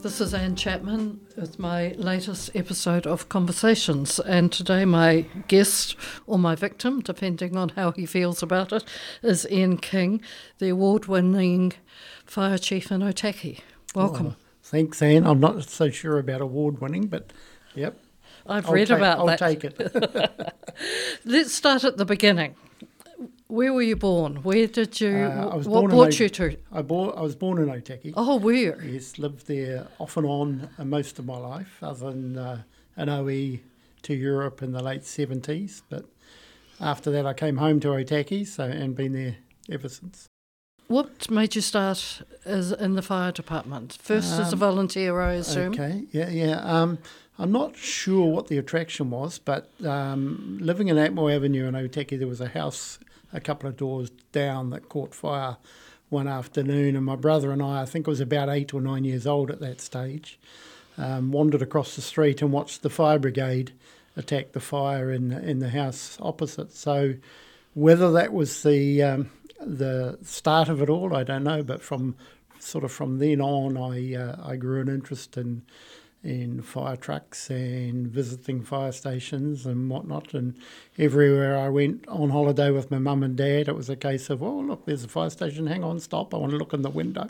This is Anne Chapman with my latest episode of Conversations, and today my guest, or my victim, depending on how he feels about it, is Ian King, the award-winning fire chief in Otaki. Welcome. Thanks, Anne. I'm not so sure about award-winning, but yep. I've read about that. I'll take it. Let's start at the beginning. Where were you born? Where did you? What brought you to? I was born in Otaki. Oh, where? Yes, lived there off and on most of my life, other than an OE to Europe in the late 70s. But after that, I came home to Otaki, and been there ever since. What made you start in the fire department? First as a volunteer, I assume. Okay, yeah. I'm not sure what the attraction was, but living in Atmore Avenue in Otaki, there was a house a couple of doors down that caught fire one afternoon, and my brother and I think I was about 8 or 9 years old at that stage, wandered across the street and watched the fire brigade attack the fire in the house opposite. So whether that was the start of it all, I don't know, but from then on, I grew an interest in fire trucks and visiting fire stations and whatnot. And everywhere I went on holiday with my mum and dad, it was a case of, oh, look, there's a fire station, hang on, stop, I want to look in the window.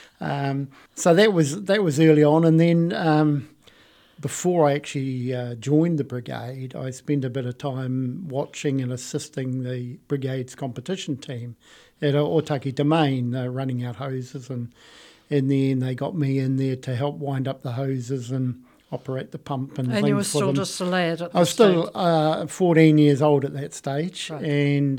So that was early on. And then before I actually joined the brigade, I spent a bit of time watching and assisting the brigade's competition team at Otaki Domain, running out hoses, and in the end, they got me in there to help wind up the hoses and operate the pump and things for them. And you were still just a lad at I was still 14 years old at that stage. Right. And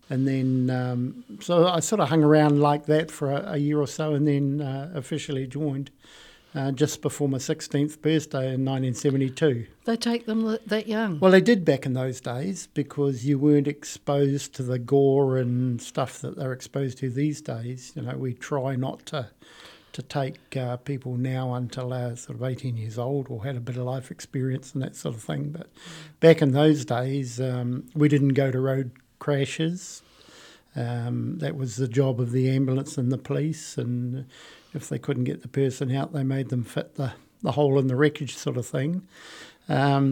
then so I sort of hung around like that for a year or so, and then officially joined just before my 16th birthday in 1972. They take them that young? Well, they did back in those days, because you weren't exposed to the gore and stuff that they're exposed to these days. You know, we try not to take people now until they're sort of 18 years old or had a bit of life experience and that sort of thing. But back in those days, we didn't go to road crashes. That was the job of the ambulance and the police, and if they couldn't get the person out, they made them fit the hole in the wreckage sort of thing. So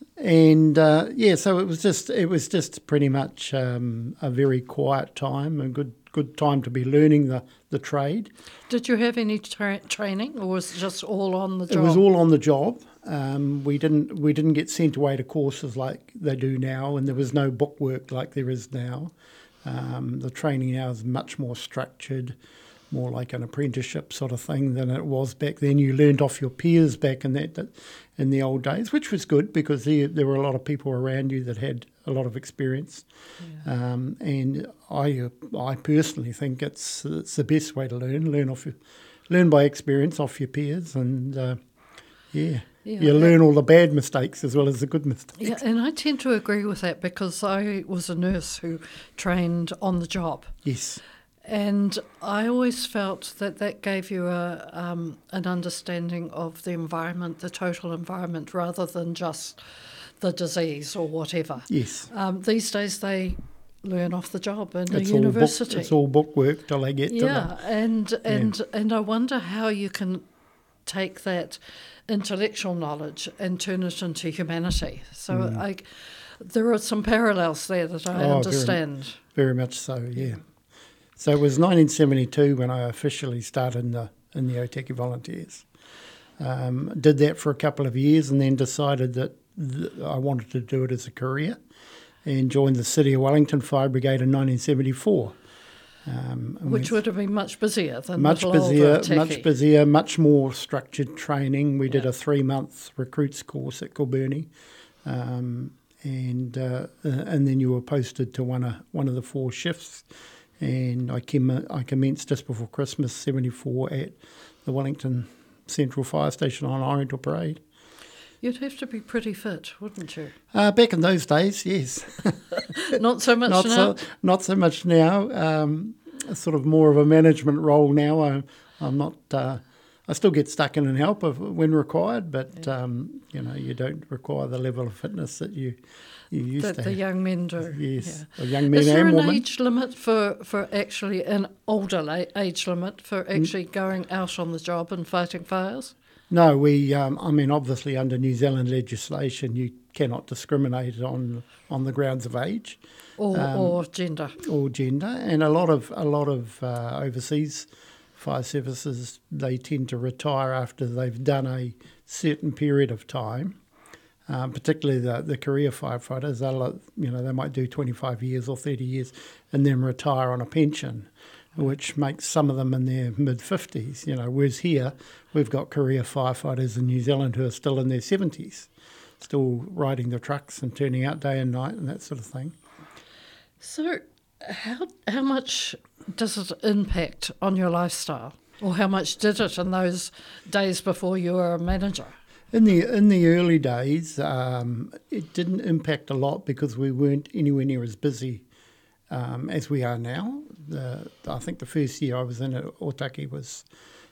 it was just pretty much a very quiet time, a good time to be learning the trade. Did you have any training, or was it just all on the job? It was all on the job. We didn't get sent away to courses like they do now, and there was no bookwork like there is now. The training now is much more structured, more like an apprenticeship sort of thing than it was back then. You learned off your peers back in the old days, which was good, because there were a lot of people around you that had a lot of experience. Yeah. And I personally think it's the best way to learn by experience off your peers, and you learn all the bad mistakes as well as the good mistakes. Yeah, and I tend to agree with that, because I was a nurse who trained on the job. Yes. And I always felt that gave you an understanding of the environment, the total environment, rather than just the disease or whatever. Yes. These days they learn off the job in the university. It's all bookwork till they get to the... And I wonder how you can take that intellectual knowledge and turn it into humanity. So there are some parallels there that I understand. Very, very much so, yeah. So it was 1972 when I officially started in the Otaki Volunteers. Did that for a couple of years, and then decided that I wanted to do it as a career, and joined the City of Wellington Fire Brigade in 1974. Which would have been much busier than much busier, much more structured training. We did a 3-month recruits course at Kilbirnie, and then you were posted to one of the 4 shifts. And I commenced just before Christmas, 74, at the Wellington Central Fire Station on Oriental Parade. You'd have to be pretty fit, wouldn't you? Back in those days, yes. Not so much now? Not so much now. Sort of more of a management role now. I'm not... I I still get stuck in and help when required, but you don't require the level of fitness that you used That to. the young men do. Yes, Yeah. or young men Is there and an women. age limit for actually an older age limit for actually going out on the job and fighting fires? No, obviously under New Zealand legislation, you cannot discriminate on the grounds of age Or gender. or gender, and a lot of overseas fire services, they tend to retire after they've done a certain period of time. Particularly the career firefighters, they might do 25 years or 30 years and then retire on a pension, which makes some of them in their mid-50s. Whereas here we've got career firefighters in New Zealand who are still in their 70s, still riding the trucks and turning out day and night and that sort of thing. So how much does it impact on your lifestyle? Or how much did it in those days before you were a manager? In the early days, it didn't impact a lot because we weren't anywhere near as busy as we are now. I think the first year I was in Otaki was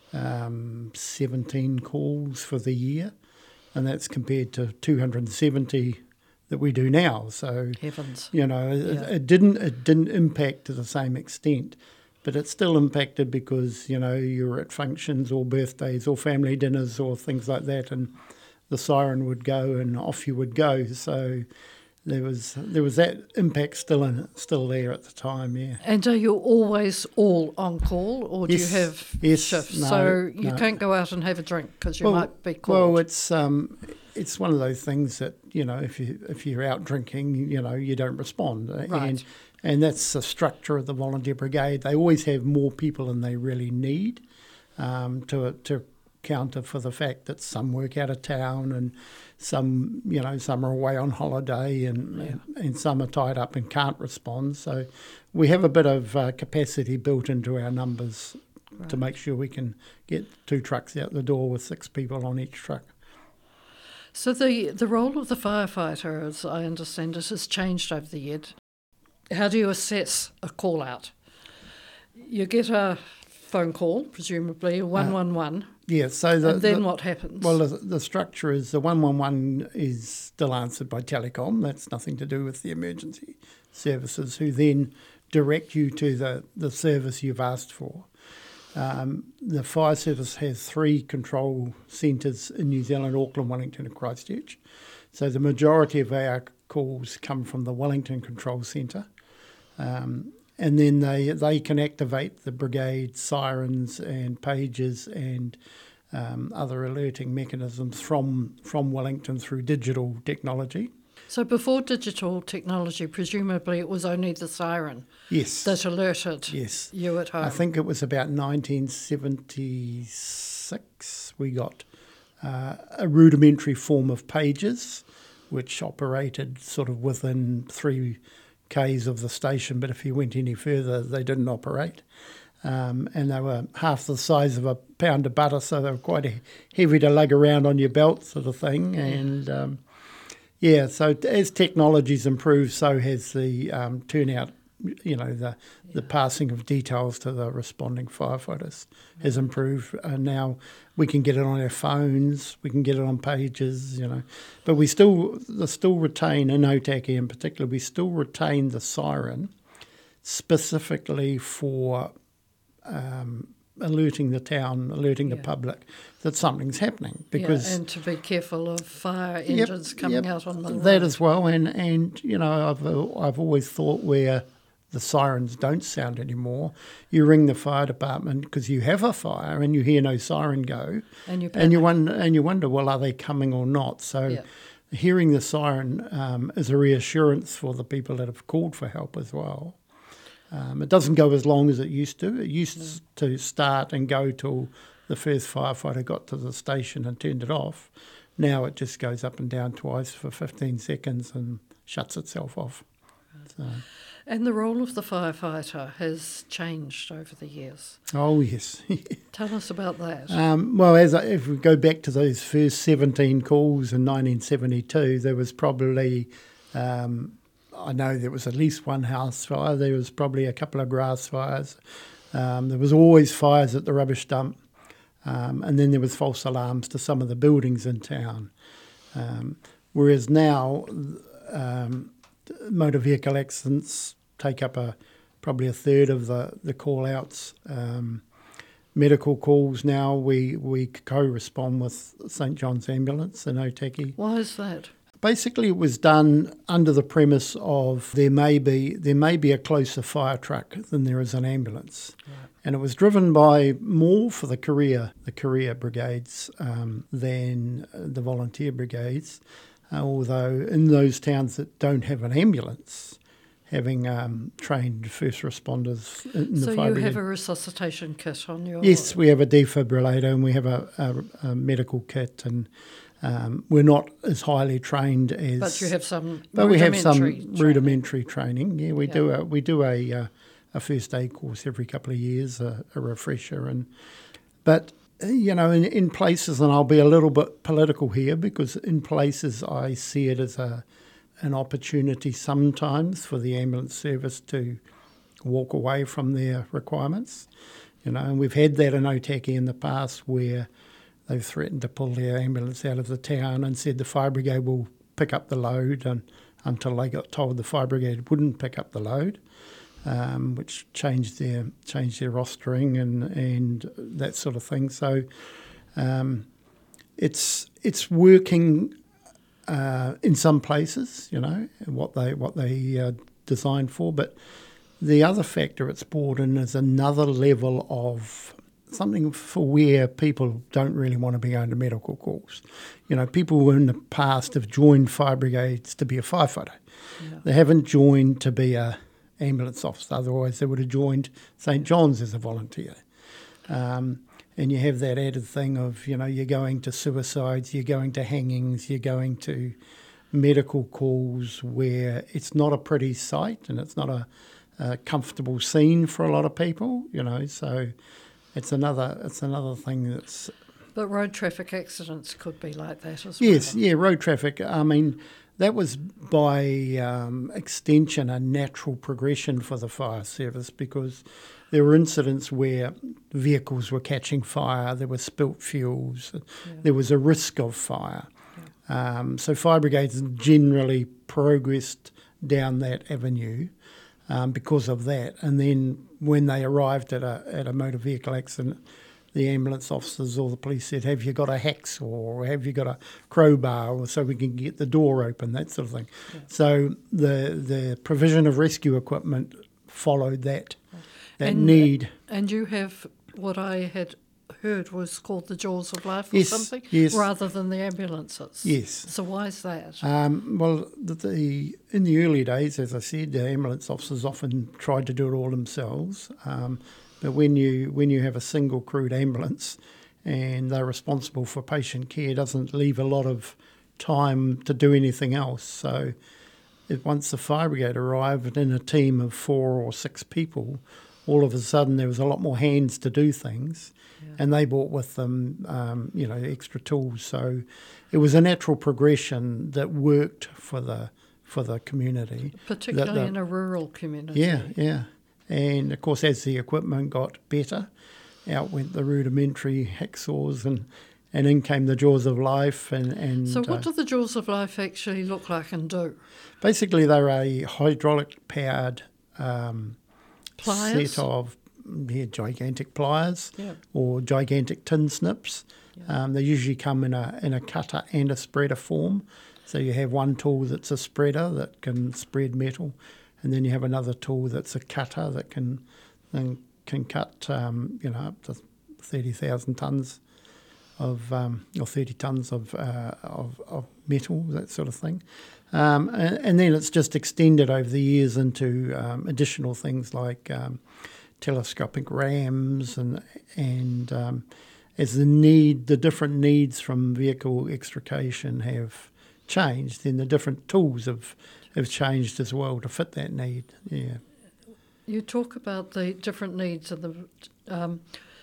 17 calls for the year, and that's compared to 270 that we do now. So Heavens. it didn't impact to the same extent. But it still impacted because, you're at functions or birthdays or family dinners or things like that, and the siren would go and off you would go. So there was that impact still there at the time, yeah. And are you always all on call, or do you have shifts? No, so you no. can't go out and have a drink because you might be called. Well, it's one of those things that, if you're out drinking, you don't respond. Right. And that's the structure of the volunteer brigade. They always have more people than they really need to counter for the fact that some work out of town and some are away on holiday and some are tied up and can't respond. So we have a bit of capacity built into our numbers to make sure we can get 2 trucks out the door with 6 people on each truck. So the role of the firefighter, as I understand it, has changed over the years. How do you assess a call out? You get a phone call, presumably, 111. Yeah, so and then what happens? Well, the structure is the 111 is still answered by telecom. That's nothing to do with the emergency services, who then direct you to the service you've asked for. The fire service has 3 control centres in New Zealand: Auckland, Wellington and Christchurch. So the majority of our calls come from the Wellington Control Centre. And then they can activate the brigade sirens and pages and other alerting mechanisms from Wellington through digital technology. So before digital technology, presumably it was only the siren that alerted you at home. I think it was about 1976 we got a rudimentary form of pages which operated sort of within 3 Ks of the station, but if you went any further, they didn't operate. And they were half the size of a pound of butter, so they were quite heavy to lug around on your belt sort of thing. And, so as technology's improved, so has the turnout, the passing of details to the responding firefighters has improved. And now we can get it on our phones, we can get it on pages, But we still retain, in Otaki in particular, we still retain the siren specifically for alerting the town, alerting the public that something's happening. Because and to be careful of fire engines coming out on the road. That as well. And I've always thought where the sirens don't sound anymore, you ring the fire department because you have a fire and you hear no siren go, and you wonder, well, are they coming or not? So hearing the siren is a reassurance for the people that have called for help as well. It doesn't go as long as it used to. It used to start and go till the first firefighter got to the station and turned it off. Now it just goes up and down twice for 15 seconds and shuts itself off. So. And the role of the firefighter has changed over the years. Oh, yes. Tell us about that. If we go back to those first 17 calls in 1972, there was probably... I know there was at least one house fire. There was probably a couple of grass fires. There was always fires at the rubbish dump. And then there was false alarms to some of the buildings in town. Whereas now, motor vehicle accidents take up probably a third of the call-outs. Medical calls now, we co-respond with St John's Ambulance in Otaki. Why is that? Basically, it was done under the premise of there may be a closer fire truck than there is an ambulance. Right. And it was driven by more for the career brigades than the volunteer brigades. Although in those towns that don't have an ambulance, having trained first responders in the fire brigade. So you have a resuscitation kit on your... Yes, we have a defibrillator and we have a medical kit, and we're not as highly trained as... But you have some rudimentary training. Yeah, we do a first aid course every couple of years, a refresher. But in places, and I'll be a little bit political here, because in places I see it as an opportunity sometimes for the ambulance service to walk away from their requirements. And we've had that in Otaki in the past, where they've threatened to pull their ambulance out of the town and said the fire brigade will pick up the load, and until they got told the fire brigade wouldn't pick up the load, which changed their rostering and that sort of thing. So it's working in some places, what they designed for. But the other factor it's brought in is another level of something for where people don't really want to be going to medical calls. People who in the past have joined fire brigades to be a firefighter. Yeah. They haven't joined to be a ambulance officer. Otherwise, they would have joined St John's as a volunteer. And you have that added thing of, you're going to suicides, you're going to hangings, you're going to medical calls where it's not a pretty sight and it's not a comfortable scene for a lot of people, so it's another thing that's... But road traffic accidents could be like that as well. Yes, yeah, road traffic. I mean, that was by extension a natural progression for the fire service, because there were incidents where vehicles were catching fire, there were spilt fuels, there was a risk of fire. Yeah. So fire brigades generally progressed down that avenue because of that. And then when they arrived at a motor vehicle accident, the ambulance officers or the police said, have you got a hacksaw or have you got a crowbar, or so we can get the door open, that sort of thing. Yeah. So the provision of rescue equipment followed that need. And you have what I had heard was called the Jaws of Life or yes, something, yes. rather than the ambulances. Yes. So why is that? Well, in the early days, as I said, the ambulance officers often tried to do it all themselves. But when you have a single crewed ambulance and they're responsible for patient care, it doesn't leave a lot of time to do anything else. So once the fire brigade arrived in a team of 4 or 6 people, all of a sudden there was a lot more hands to do things, and they brought with them, extra tools. So it was a natural progression that worked for the community, particularly in a rural community. Yeah. And of course, as the equipment got better, out went the rudimentary hacksaws, and in came the Jaws of Life. And so, what do the Jaws of Life actually look like and do? Basically, they're a hydraulic powered pliers? Set of gigantic pliers or gigantic tin snips. Yeah. They usually come in a cutter and a spreader form. So you have one tool that's a spreader that can spread metal, and then you have another tool that's a cutter that can cut up to 30,000 tonnes of or 30 tonnes of metal, that sort of thing. And then it's just extended over the years into additional things like telescopic rams and as the different needs from vehicle extrication have changed, then the different tools have changed as well to fit that need. Yeah. You talk about the different needs of the.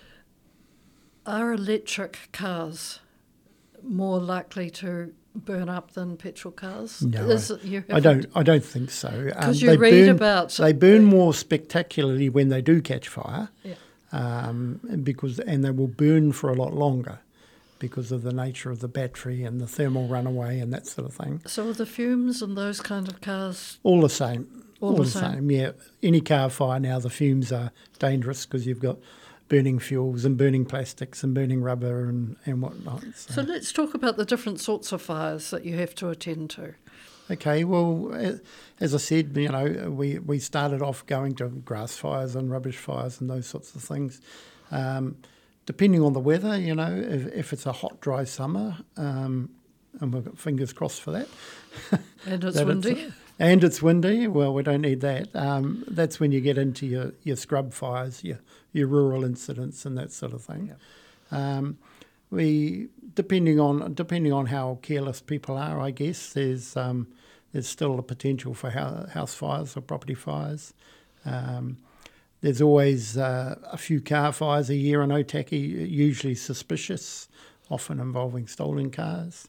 Are electric cars more likely to burn up than petrol cars? No, I don't think so. Because you read about they burn more spectacularly when they do catch fire. Yeah. and they will burn for a lot longer because of the nature of the battery and the thermal runaway and that sort of thing. So are the fumes and those kind of cars All the same. all the same? Yeah. Any car fire now, the fumes are dangerous because you've got burning fuels and burning plastics and burning rubber and whatnot. So let's talk about the different sorts of fires that you have to attend to. Okay, well, as I said, we started off going to grass fires and rubbish fires and those sorts of things. Depending on the weather, if it's a hot, dry summer, and we've got fingers crossed for that. And it's windy. And it's windy. Well, we don't need that. That's when you get into your scrub fires, your rural incidents and that sort of thing. Yeah. We depending on how careless people are, I guess there's still a potential for house fires or property fires. There's always a few car fires a year in Otaki, usually suspicious, often involving stolen cars.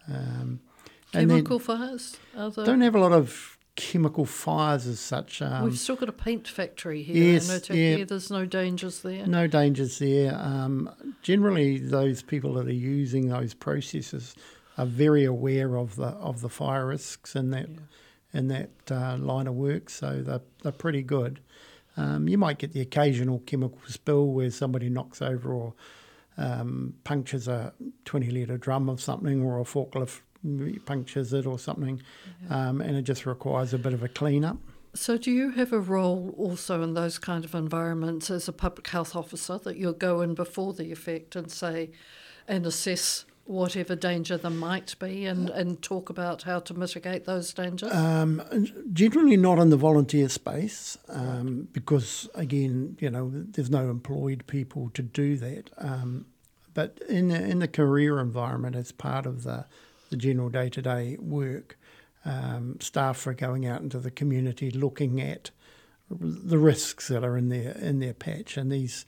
Chemical fires? Don't have a lot of chemical fires as such. We've still got a paint factory here in Otaki. Yeah. There's no dangers there. No dangers there. Generally, those people that are using those processes are very aware of the fire risks in that line of work, so they're pretty good. You might get the occasional chemical spill where somebody knocks over or punctures a 20-litre drum of something, or a forklift punctures it or something, and it just requires a bit of a clean-up. So do you have a role also in those kind of environments as a public health officer, that you'll go in before the effect and assess whatever danger there might be and talk about how to mitigate those dangers? Generally not in the volunteer space, because, again, there's no employed people to do that. But in the career environment, as part of the general day-to-day work, staff are going out into the community looking at the risks that are in their patch, and these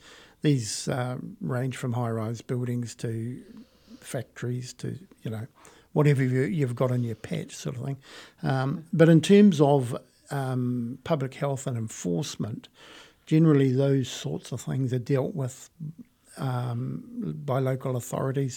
range from high-rise buildings to factories to whatever you've got in your patch, sort of thing. But in terms of public health and enforcement, generally those sorts of things are dealt with by local authorities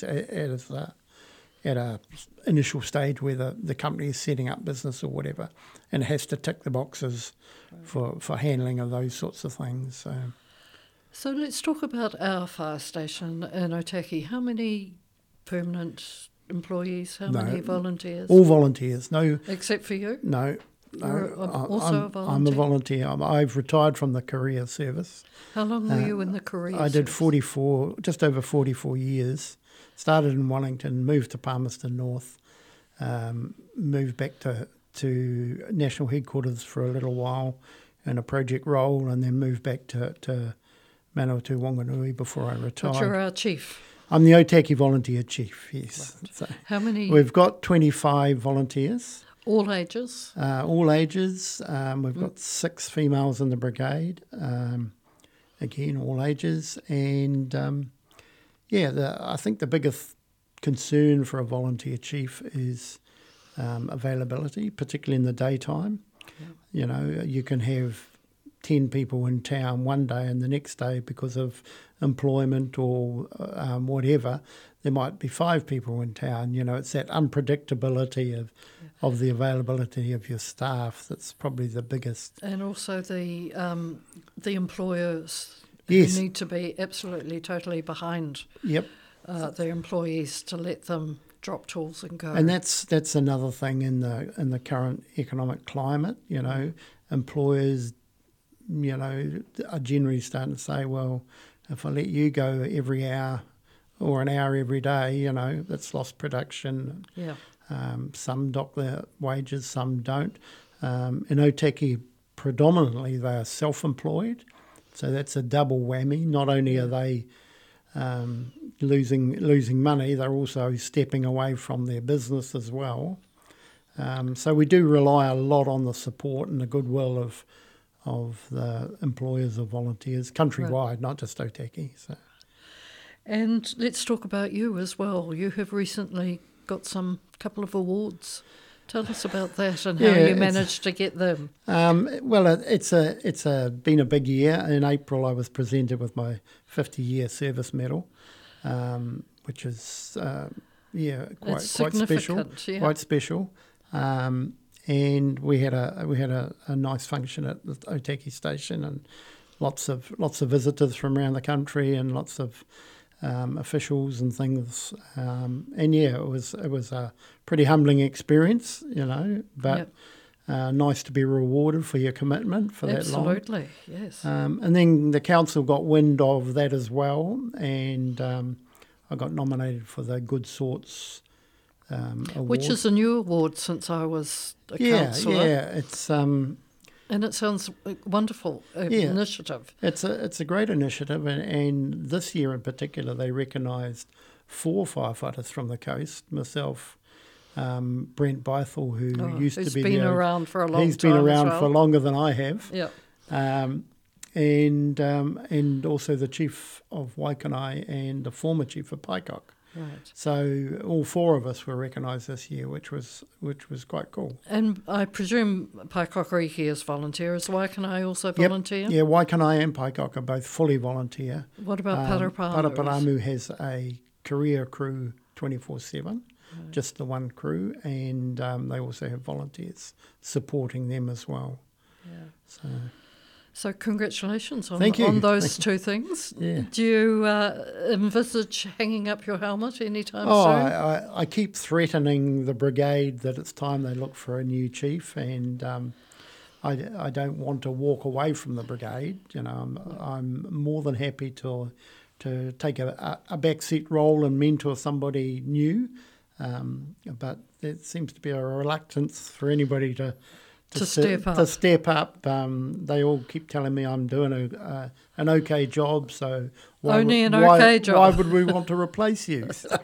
at a initial stage where the company is setting up business or whatever, and it has to tick the boxes for handling of those sorts of things. So let's talk about our fire station in Otaki. How many permanent employees? How many volunteers? All volunteers. No, except for you? No. You're also a volunteer? I'm a volunteer. I've retired from the career service. How long were you in the career service? I did just over 44 years. Started in Wellington, moved to Palmerston North, moved back to national headquarters for a little while in a project role, and then moved back to Manawatu Wanganui before I retired. But you're our chief. I'm the Otaki volunteer chief, yes. Right. So how many? We've got 25 volunteers. All ages? All ages. We've got 6 females in the brigade. Again, all ages. And I think the biggest concern for a volunteer chief is availability, particularly in the daytime. Yeah. You can have 10 people in town one day, and the next day, because of employment or whatever, there might be 5 people in town. It's that unpredictability of the availability of your staff that's probably the biggest. And also the employers Yes. who need to be absolutely, totally behind their employees to let them drop tools and go. And that's another thing in the current economic climate. Employers, are generally starting to say, well, if I let you go every hour or an hour every day, that's lost production. Yeah. Some dock their wages, some don't. In Otaki, predominantly they are self-employed, so that's a double whammy. Not only are they losing money, they're also stepping away from their business as well. So we do rely a lot on the support and the goodwill of the employers of volunteers countrywide, not just Otaki. So. And let's talk about you as well. You have recently got couple of awards. Tell us about that and how you managed to get them. Well, it's been a big year. In April, I was presented with my 50-year service medal, which is quite special. Yeah. Quite special. And we had a nice function at the Otaki station, and lots of visitors from around the country, and lots of officials and things. It was a pretty humbling experience, but nice to be rewarded for your commitment for that long. Absolutely, yes. And then the council got wind of that as well, and I got nominated for the Good Sorts award. Which is a new award since I was a councillor. Yeah, it's and it sounds a wonderful initiative. It's a great initiative, and this year in particular, they recognised 4 firefighters from the coast. Myself, Brent Bythell, who used to be been around for a long time. He's been around for longer than I have. Yeah. And also the chief of Waikanae and the former chief of Paikok. Right. So all 4 of us were recognised this year, which was quite cool. And I presume Paikok Riki is volunteer. Is Waikanae also volunteer? Yeah, Waikanae and Paikok are both fully volunteer. What about Paraparaumu? Paraparaumu has a career crew 24/7, just the one crew, and they also have volunteers supporting them as well. Yeah. So congratulations on those 2 things. Yeah. Do you envisage hanging up your helmet anytime soon? I keep threatening the brigade that it's time they look for a new chief, and I don't want to walk away from the brigade. I'm more than happy to take a backseat role and mentor somebody new, but there seems to be a reluctance for anybody to step up. They all keep telling me I'm doing an okay job, so why would we want to replace you? So,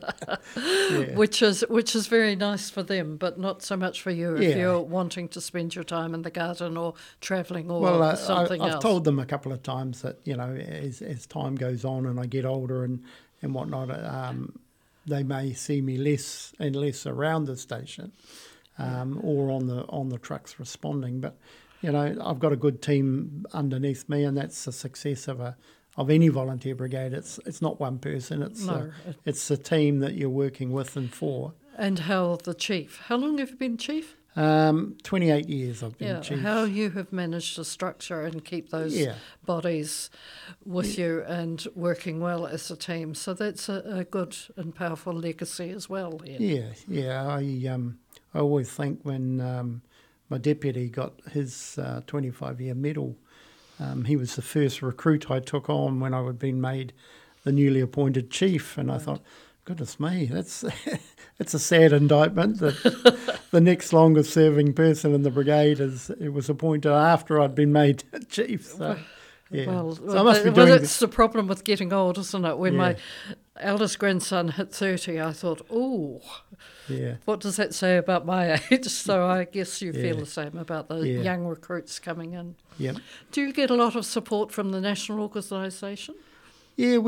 Which is very nice for them, but not so much for you if you're wanting to spend your time in the garden or travelling or something else. I've told them a couple of times that as time goes on and I get older and whatnot, they may see me less and less around the station. Or on the trucks responding, but I've got a good team underneath me, and that's the success of any volunteer brigade. It's not one person; it's a team that you're working with and for. And how long have you been chief? 28 years I've been chief. How you have managed to structure and keep those bodies with you and working well as a team. So that's a good and powerful legacy as well. Ian. I always think when my deputy got his 25-year medal, he was the first recruit I took on when I had been made the newly appointed chief, and I thought, goodness me, it's a sad indictment that the next longest serving person in the brigade was appointed after I'd been made chief. So, so I must be doing it's the problem with getting old, isn't it? When my eldest grandson hit 30, I thought, what does that say about my age? So I guess you feel the same about the young recruits coming in. Yep. Do you get a lot of support from the national organisation? Yeah,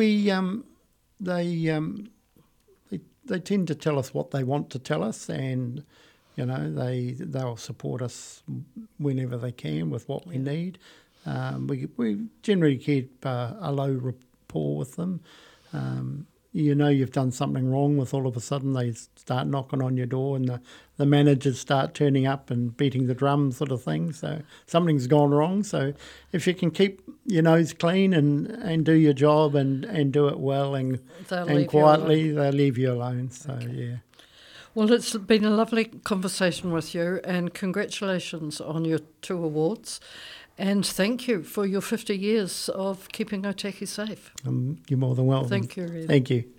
they tend to tell us what they want to tell us, and they'll support us whenever they can with what we need. We generally keep a low rapport with them. You've done something wrong with all of a sudden they start knocking on your door and the managers start turning up and beating the drum sort of thing. So something's gone wrong. So if you can keep your nose clean and do your job and do it well and quietly, they'll leave you alone. So, Well, it's been a lovely conversation with you, and congratulations on your 2 awards. And thank you for your 50 years of keeping Otaki safe. You're more than welcome. Thank you, really. Thank you.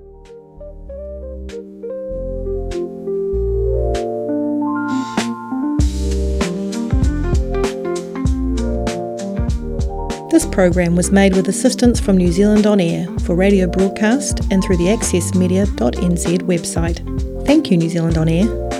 This program was made with assistance from New Zealand On Air for radio broadcast and through the accessmedia.nz website. Thank you, New Zealand On Air.